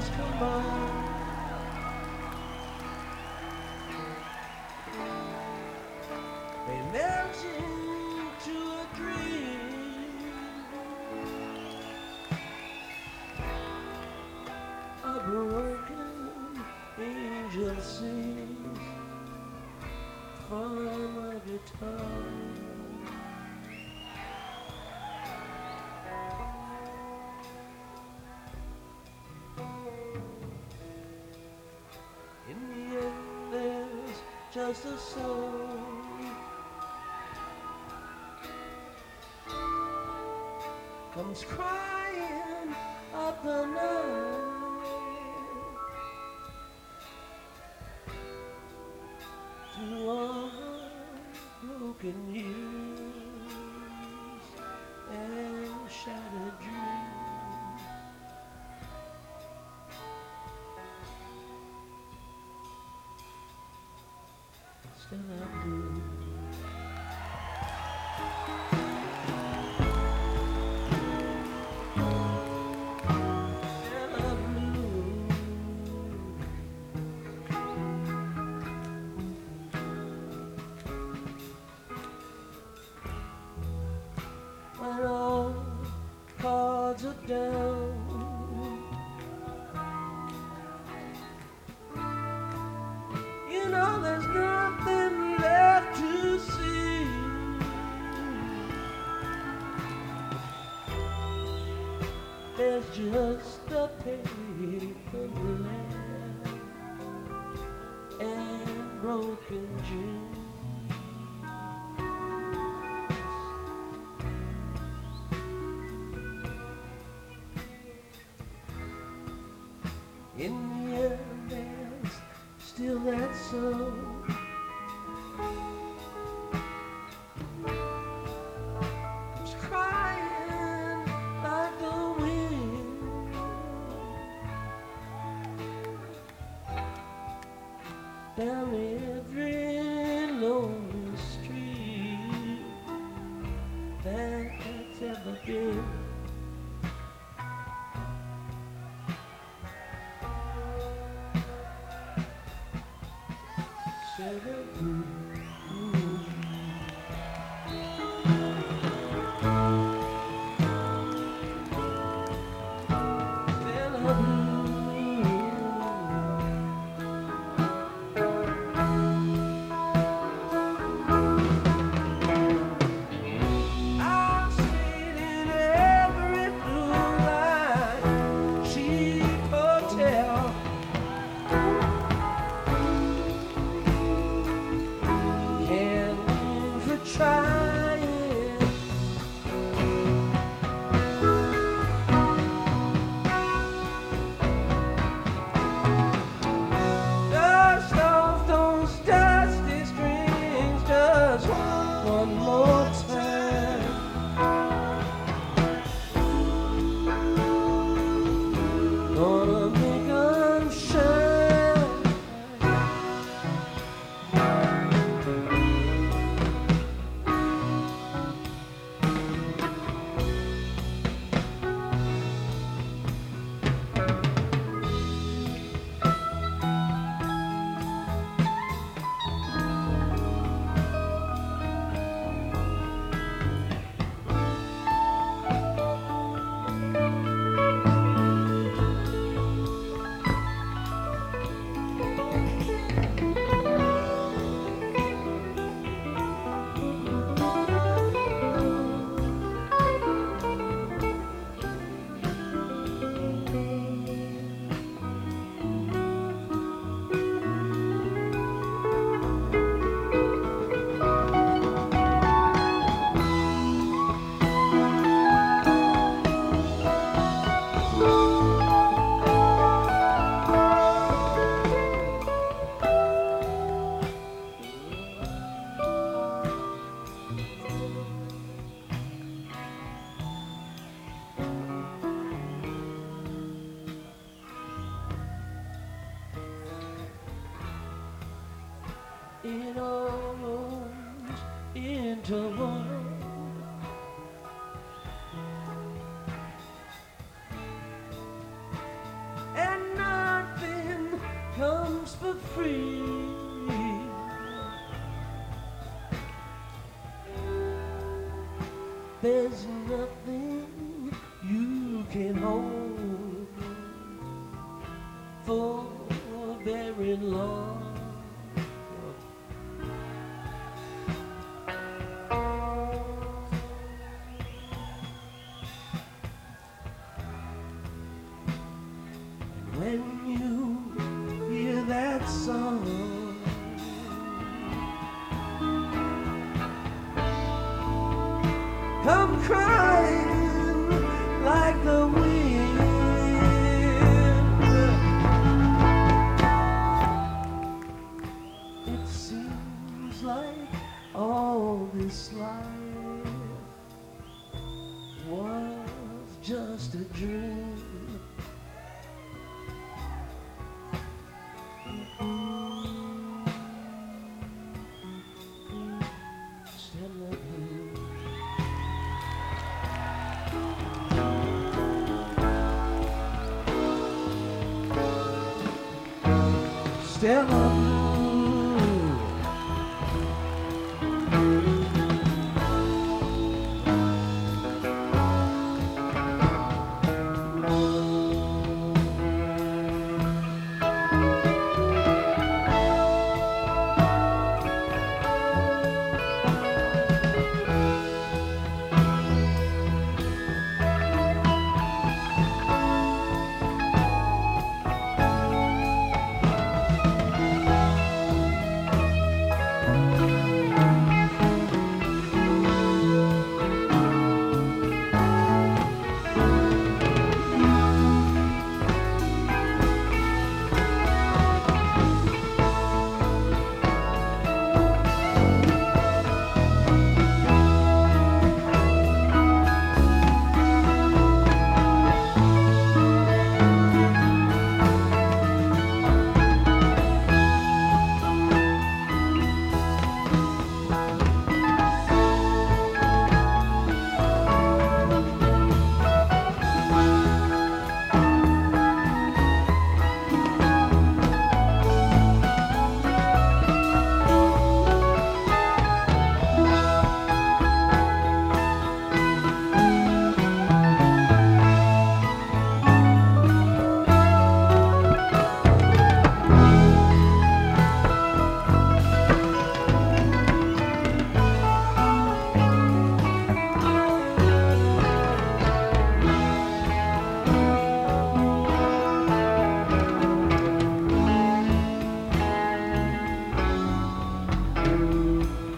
combine. They melt into a dream. A broken angel sings from a guitar. In the end, there's just a soul comes crying up the night through all broken years and shattered dreams. Still I blue. When all cards are down, you know there's nothing left to see. There's just a paper land and broken dreams. In the end, there's still that soul who's crying like the wind down every lonely street that's ever been. One more time, gonna make 'em shine. It all rolls into one. And free. There's nothing you can hold for very long. When you hear that song, come crying like the wind. It seems like all this life was just a dream. Still love you.